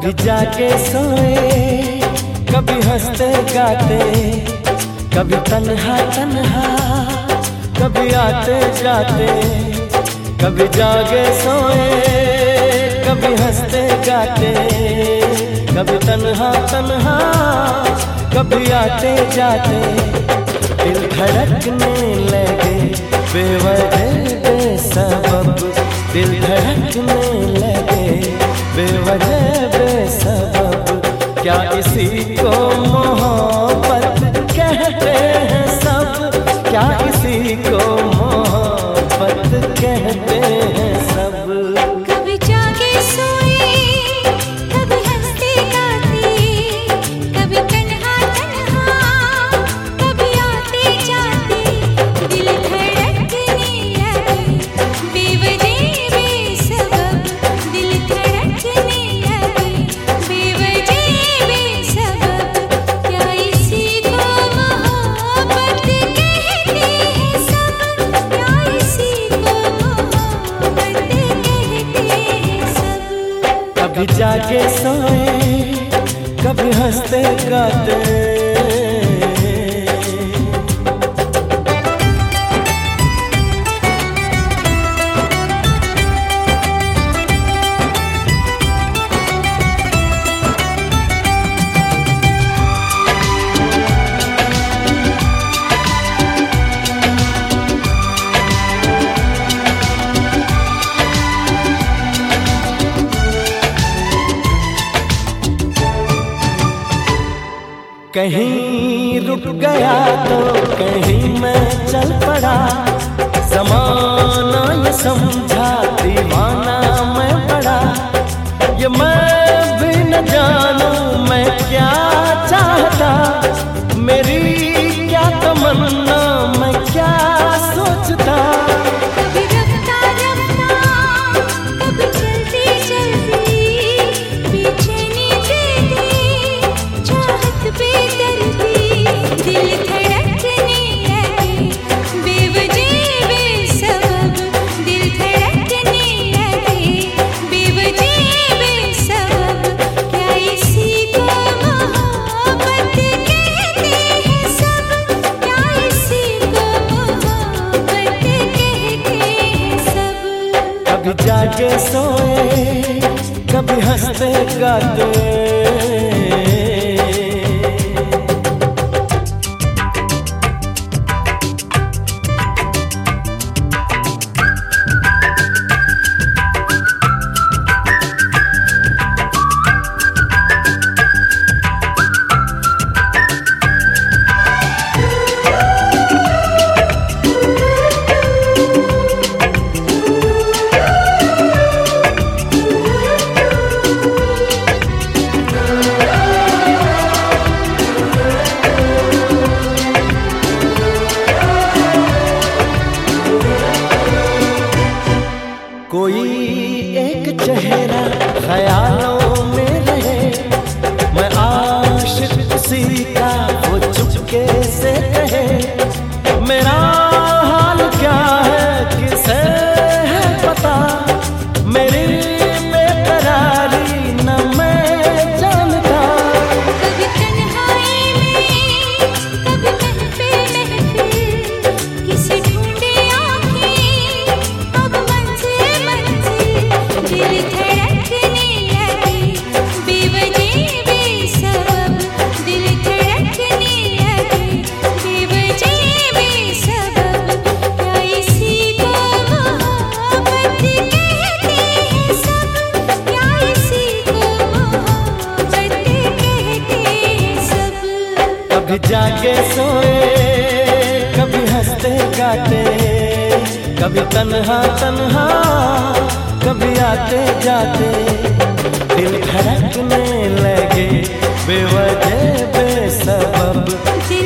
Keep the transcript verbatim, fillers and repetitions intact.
कभी जाके सोए, कभी हंसते गाते, कभी तन्हा तन्हा, कभी आते जाते। कभी जागे सोए, कभी हंसते गाते, कभी तन्हा तन्हा, कभी आते जाते। दिल धड़कने लगे बेवजह बेसबब, दिल धड़कने लगे बेवजह बेसबब। क्या इसी को मोहब्बत कहते हैं सब, क्या इसी को मोहब्बत कहते हैं सब। कभी जागे सोए, कभी हंसते गाते, कभी तन्हा तन्हा, कभी आते जाते। दिल धड़कने लगे बेवजह बेसबब, दिल धड़कने लगे बेवजह बेसबब। क्या इसी को मोहब्बत कहते हैं सब, क्या इसी को मोहब्बत कहते हैं सब। कभी जाके सोए, कभी हंसते गाते। कहीं रुक गया तो कहीं मैं चल पड़ा, ज़माना ये समझा दीवाना मैं पड़ा। ये मैं भी न जानूं मैं क्या चाहता, मेरी क्या तमन्ना मैं क्या सोचता। कभी रफ्ता रफ्ता, कभी चलती चलती, बेचैनी दे दे चाहत बेदर्दी। दिल धड़कने लगे बेवजह बेसबब, दिल धड़कने लगे बेवजह बेसबब। क्या इसी को मोहब्बत कहते हैं सब, क्या इसी को मोहब्बत कहते हैं सब। कभी जाके सोए, कभी हंसते गाते। कोई एक चेहरा ख्यालों में रहे, मैं आशिक उसी का वो चुपके से कहे। मेरा हाल क्या है किसे है पता, मेरी बेकरारी न मैं जानता। कभी तन्हाई में, कभी महफिल महफिल, किसे ढूंढे आँखें अब मंजिल मंजिल। दिल धड़कने लगे बेवजह बेसबब, दिल धड़कने लगे बेवजह बेसबब। क्या इसी को मोहब्बत कहते हैं सब, क्या इसी को मोहब्बत कहते हैं सब। कभी जाके सोए, कभी हंसते गाते, कभी तन्हा तन्हा, कभी आते जाते। दिल धड़कने लगे बेवजह बेसबब,